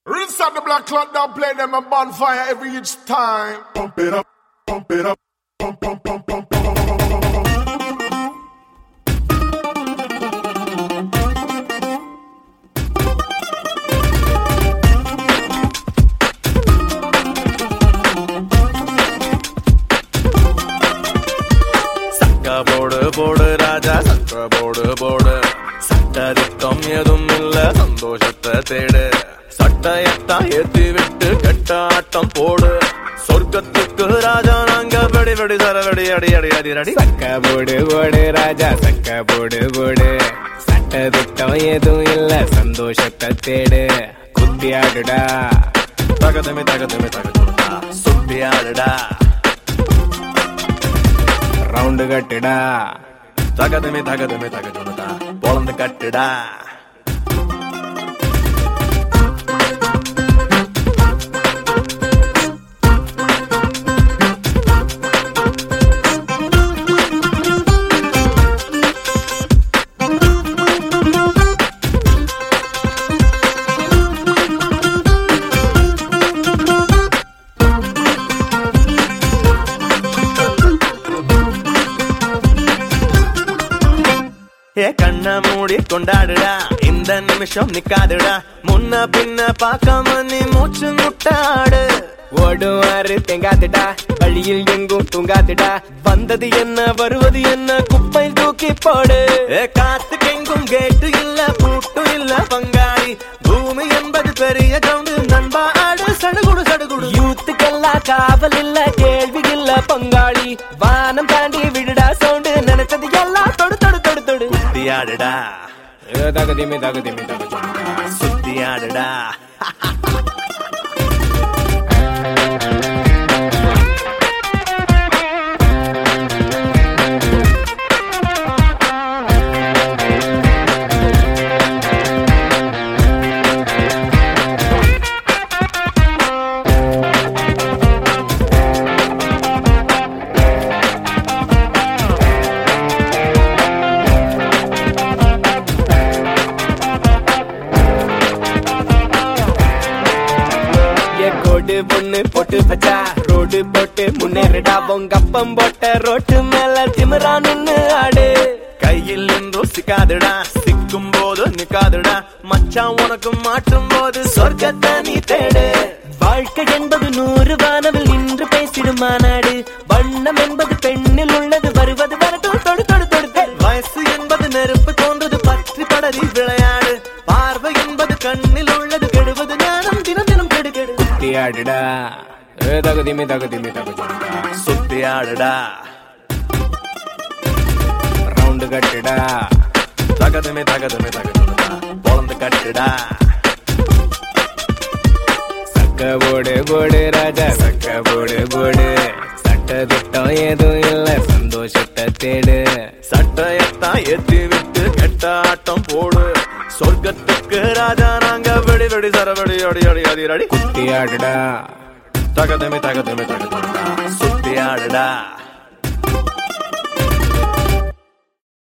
Reset the black clock down, play them a bonfire every each time. Pump it up, pump it up, pump, pump, pump, pump, pump, pump, pump, pump, pump. போடு ராஜா சட்ட போடு சட்டதிட்டம் எதுவும் இல்ல சந்தோஷத்தை தேடு சட்டையத்தா ஏத்தி விட்டு கெட்ட ஆட்டம் போடு சொர்க்கத்துக்கு ராஜா நாங்க வெடி வெடி சரவெடி அடி அடி அடி அடி சக்க போடு ராஜா சக்க போடு சட்டதிட்டம் எதுவும் இல்ல சந்தோஷத்தை தேடு குத்தியாடுடா தகதமே தகதுடா சுத்தியாடுடா ரவுண்டு கட்டுடா தகதமே தகதுடா பொழந்து கட்டுடா கண்ண மூடி கொண்டாடுடா இந்த நிமிஷம் நிக்காதுடா முன்ன பின்ன பாக்காம நீ மூச்சு முட்டாடு ஓடுவாரு தெங்காதுடா வழியில் எங்கும் தூங்காதுடா வந்தது என்ன வருவது என்ன குப்பை தூக்கி போடு காத்துக்கு எங்கும் கேட்டு இல்ல பூட்டும் இல்ல பங்காளி பூமி என்பது பெரிய கவுண்டு நண்பா ஆடு சடுகுடு யூத்துக்கெல்லாம் காவல் இல்ல கேள்வி இல்ல பங்காளி வானம் தாண்டி விடுடா சவுண்டு நினைச்சது எல்லாம் தொடு சுத்தியாடுடா தகதிமே சுத்தியாடுடா பொண்ணு போட்டு பச்சா ரோடு போட்டு முன்னேறடா பொங்கப்பம் போட்ட ரோட்டு மேல திமிரா நின்னு ஆடு கையில் நின்று சிக்காதுடா சிக்கும் போது நிக்காதுடா மச்சான் உனக்கு மாட்டும் போது சொர்க்கத்தை நீ தேடு வாழ்க்கை என்பது 100 வானவில் நின்று பேசிடும் மாநாடு வண்ணம் என்பது பெண்ணில் உள்ளது வருவது வரட்டும் தொடு வயசு என்பது நெருப்பு தோன்றது பற்றி படரி விளையாடு பார்வை என்பது கண்ணில் உள்ளது கெடுவது ஞானம் தினம் தினம் கெடு சுத்தியாடுடா தகதிமே சுத்தியாடுடா ரவுண்டு கட்டுடா தகதமே தகதுடா பொழந்து கட்டுடா சக்க போடு ராஜா சக்க போடு சட்டதிட்டம் எதுவும் இல்ல சந்தோஷத்தை தேடு சட்டையத்தா ஏத்தி விட்டு கெட்ட ஆட்டம் போடு சொர்க்கத்துக்கு ராஜா நாங்க வெடி வெடி சரவெடி அடி அடி அடி அடி குத்தியாடுடா தகதமே தகதுடா சுத்தியாடுடா